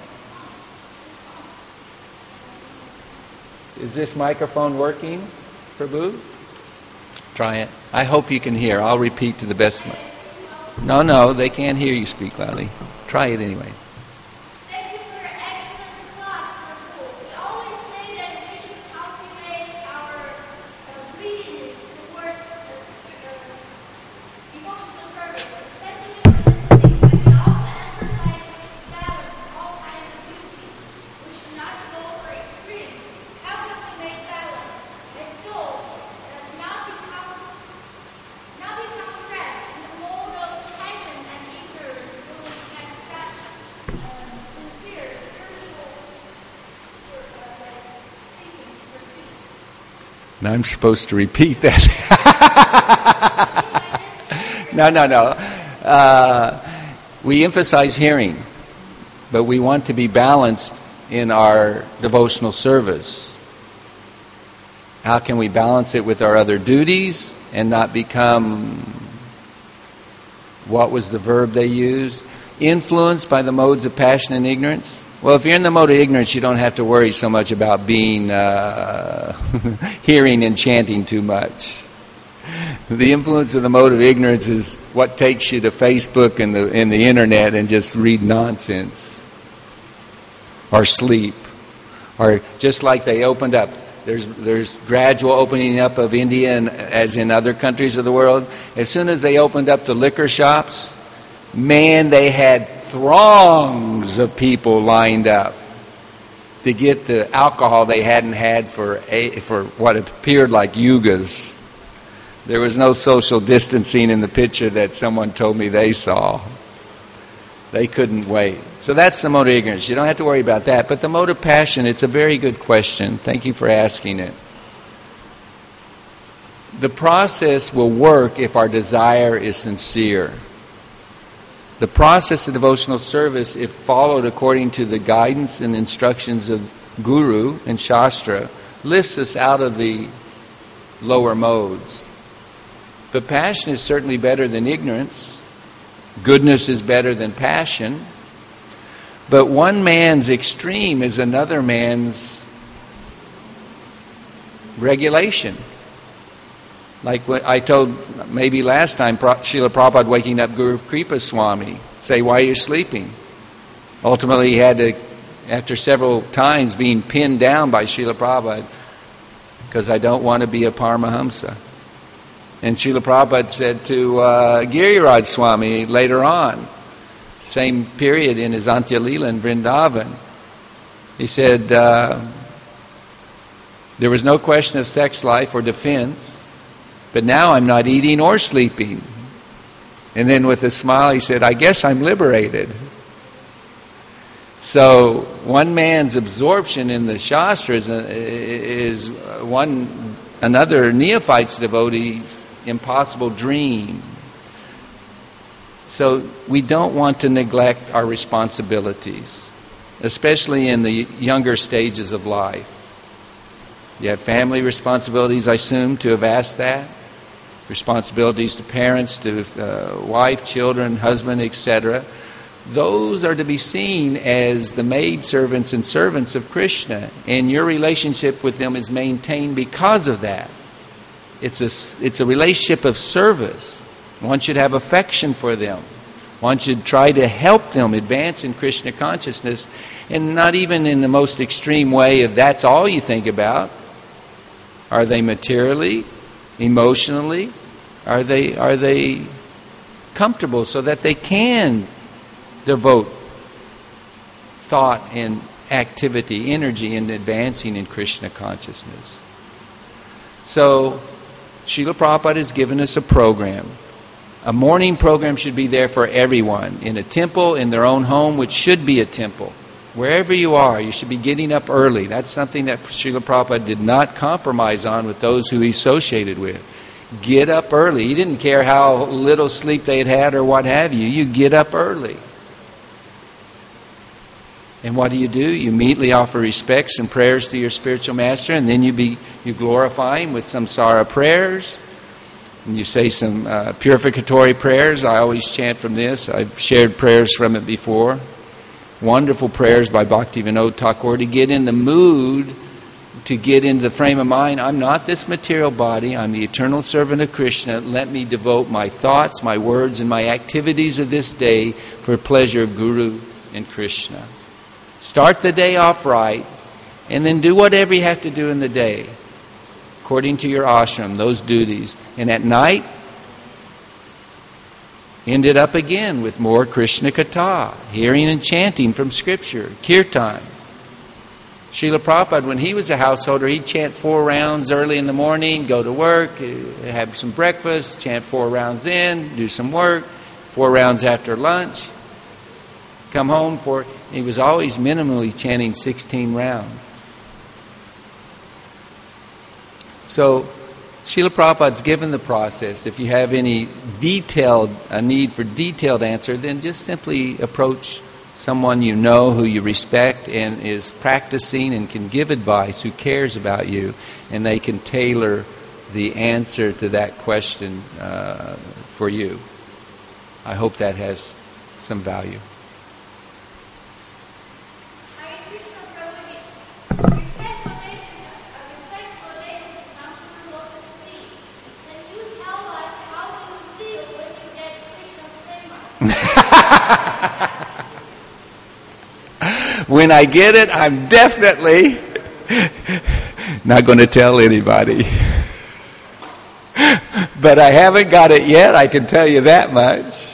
Is this microphone working, Prabhu? Try it. I hope you can hear. I'll repeat to the best. No, no, they can't hear you speak loudly. Try it anyway. Thank you for your excellent class, Prabhu. We always say that we should cultivate our uh, greediness towards uh, devotional service, especially for listening. But we also emphasize we should balance all kinds of duties. We should not go for experience. How can we make balance and so uh, not become not become trapped in the mold of passion and ignorance when we have such uh, sincere spiritual uh, thinkings pursuit? And I'm supposed to repeat that. no, no, no. Uh, we emphasize hearing, but we want to be balanced in our devotional service. How can we balance it with our other duties and not become, what was the verb they used? influenced by the modes of passion and ignorance? Well, if you're in the mode of ignorance, you don't have to worry so much about being uh, hearing and chanting too much. The influence of the mode of ignorance is what takes you to Facebook and the and the internet and just read nonsense or sleep, or just like they opened up. There's there's gradual opening up of India, and as in other countries of the world. As soon as they opened up the liquor shops, man, they had throngs of people lined up to get the alcohol they hadn't had for a, for what appeared like yugas. There was no social distancing in the picture that someone told me they saw. They couldn't wait. So that's the mode of ignorance. You don't have to worry about that. But the mode of passion, it's a very good question. Thank you for asking it. The process will work if our desire is sincere. The process of devotional service, if followed according to the guidance and instructions of Guru and Shastra, lifts us out of the lower modes. But passion is certainly better than ignorance. Goodness is better than passion. But one man's extreme is another man's regulation. Like what I told maybe last time, Srila Prabhupada waking up Guru Kripa Swami, say, why are you sleeping? Ultimately he had to, after several times being pinned down by Srila Prabhupada, because I don't want to be a Paramahamsa. And Srila Prabhupada said to uh, Giriraj Swami later on, same period in his Antya Leela in Vrindavan, he said, uh, there was no question of sex life or defense, but now I'm not eating or sleeping. And then with a smile he said, I guess I'm liberated. So one man's absorption in the Shastras is one another neophyte's devotee's impossible dream. So we don't want to neglect our responsibilities, especially in the younger stages of life. You have family responsibilities, I assume, to have asked that. Responsibilities to parents, to uh, wife, children, husband, et cetera. Those are to be seen as the maidservants and servants of Krishna, and your relationship with them is maintained because of that. It's a, it's a relationship of service. One should have affection for them. One should try to help them advance in Krishna consciousness, and not even in the most extreme way of that's all you think about. Are they materially, emotionally? Are they, are they comfortable so that they can devote thought and activity, energy in advancing in Krishna consciousness? So, Srila Prabhupada has given us a program. A morning program should be there for everyone. In a temple, in their own home, which should be a temple. Wherever you are, you should be getting up early. That's something that Srila Prabhupada did not compromise on with those who he associated with. Get up early. He didn't care how little sleep they had had or what have you. You get up early. And what do you do? You immediately offer respects and prayers to your spiritual master, and then you be you glorify him with samsara prayers. And you say some uh, purificatory prayers. I always chant from this. I've shared prayers from it before. Wonderful prayers by Bhaktivinoda Thakur to get in the mood, to get into the frame of mind. I'm not this material body. I'm the eternal servant of Krishna. Let me devote my thoughts, my words, and my activities of this day for pleasure of Guru and Krishna. Start the day off right, and then do whatever you have to do in the day, according to your ashram, those duties. And at night, end it up again with more Krishna Katha, hearing and chanting from Scripture, kirtan. Srila Prabhupada, when he was a householder, he'd chant four rounds early in the morning, go to work, have some breakfast, chant four rounds in, do some work, four rounds after lunch, come home for... He was always minimally chanting sixteen rounds. So, Srila Prabhupada's given the process. If you have any detailed, a need for detailed answer, then just simply approach someone you know, who you respect, and is practicing and can give advice, who cares about you, and they can tailor the answer to that question uh, for you. I hope that has some value. Hare Krishna, Prabhuji. Respectful basis, a respectful basis comes from lotus feet. Can you tell us how you feel when you get Krishna prema? When I get it, I'm definitely not going to tell anybody. But I haven't got it yet, I can tell you that much.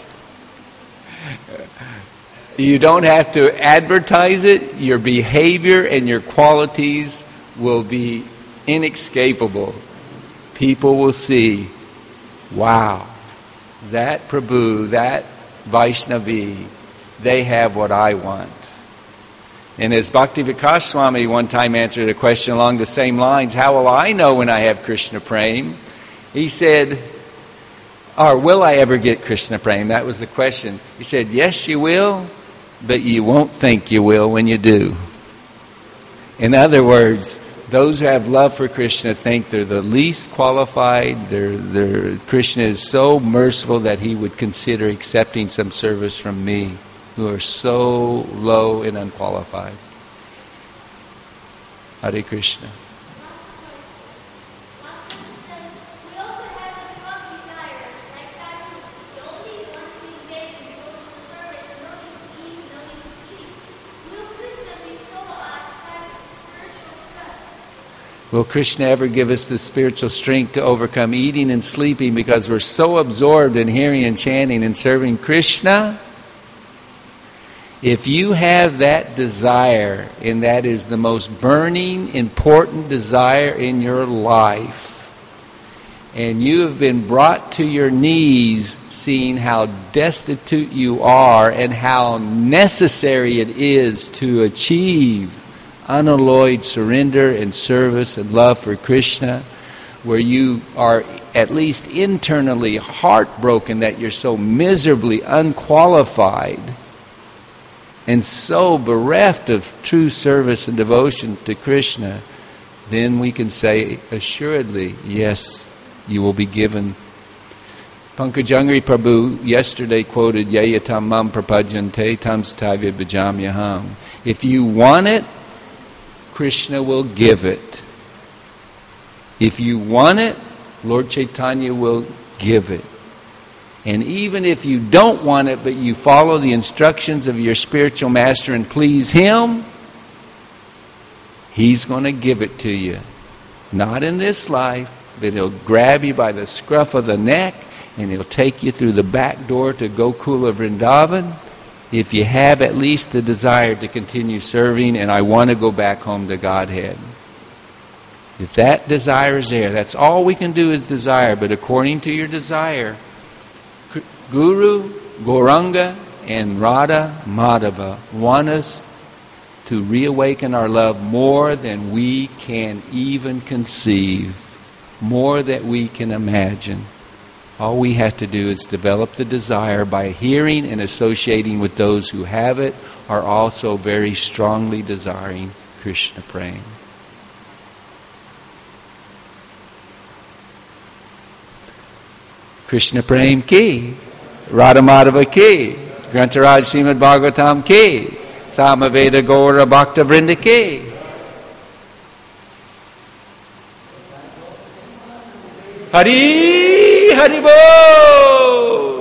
You don't have to advertise it. Your behavior and your qualities will be inescapable. People will see, wow, that Prabhu, that Vaishnavi, they have what I want. And as Bhakti Vikas Swami one time answered a question along the same lines, how will I know when I have Krishna Prem? He said, or will I ever get Krishna Prem? That was the question. He said, yes, you will, but you won't think you will when you do. In other words, those who have love for Krishna think they're the least qualified. They're, they're, Krishna is so merciful that he would consider accepting some service from me, who are so low and unqualified. Hare Krishna. We also have a strong desire, like sadhus, we only want to engage in devotional service, no need to eat, no need to sleep. Will Krishna bestow us such spiritual strength? Will Krishna ever give us the spiritual strength to overcome eating and sleeping because we're so absorbed in hearing and chanting and serving Krishna? If you have that desire, and that is the most burning, important desire in your life, and you have been brought to your knees seeing how destitute you are and how necessary it is to achieve unalloyed surrender and service and love for Krishna, where you are at least internally heartbroken that you're so miserably unqualified and so bereft of true service and devotion to Krishna, then we can say assuredly, yes, you will be given. Pankajangri Prabhu yesterday quoted Yayatam mam prapajante tam stavya bhajamyaham. If you want it, Krishna will give it. If you want it, Lord Chaitanya will give it. And even if you don't want it, but you follow the instructions of your spiritual master and please him, he's going to give it to you. Not in this life, but he'll grab you by the scruff of the neck and he'll take you through the back door to Gokula Vrindavan. If you have at least the desire to continue serving and I want to go back home to Godhead. If that desire is there, that's all we can do is desire. But according to your desire, Guru, Gauranga, and Radha Madhava want us to reawaken our love more than we can even conceive, more than we can imagine. All we have to do is develop the desire by hearing and associating with those who have it, are also very strongly desiring Krishna Prem. Krishna Prem ki, Radha Madhava ki, Grantaraj Srimad Bhagavatam ki, Samaveda Gaura Bhakta Vrinda ki. Hari Hari Bol.